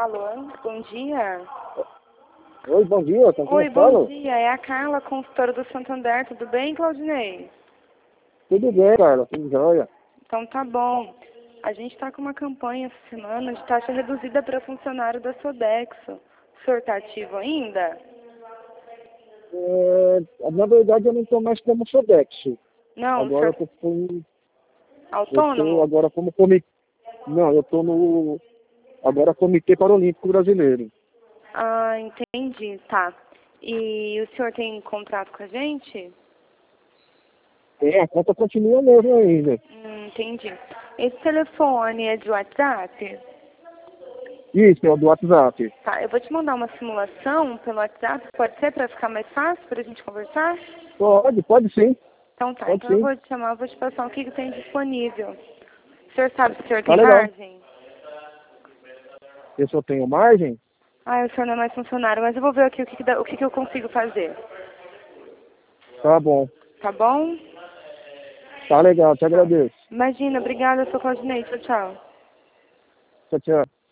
Alô, bom dia. Oi, bom dia. Oi, bom dia. É a Carla, consultora do Santander. Tudo bem, Claudinei? Tudo bem, Carla. Tudo jóia. Então tá bom. A gente está com uma campanha essa semana de taxa reduzida para funcionário da Sodexo. O senhor está ativo ainda? Na verdade, eu não estou mais como Sodexo. Não, o Agora senhor eu estou autônomo? agora como comitê. Não, eu estou no agora Comitê Paralímpico Brasileiro. Ah, entendi, tá. E o senhor tem contrato com a gente? A conta continua mesmo ainda. Entendi. Esse telefone é de WhatsApp? Isso, é o do WhatsApp. Tá, eu vou te mandar uma simulação pelo WhatsApp, pode ser, para ficar mais fácil para a gente conversar? Pode sim. Então tá, Pode então eu sim. vou te chamar, vou te passar o que tem disponível. O senhor sabe se o senhor Tá tem legal. margem? Eu só tenho margem? Ah, o senhor não é mais funcionário, mas eu vou ver aqui o que eu consigo fazer. Tá bom. Tá bom? Tá legal, te Tá. agradeço. Imagina, obrigada, eu sou Claudinei, tchau, tchau. Tchau, tchau.